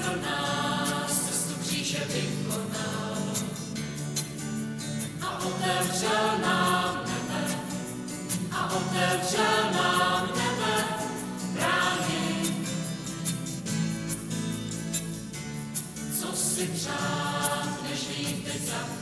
pro nás cestu kříže vykonal a otevřel nám nebe, brány. Co si přát, než jít teď za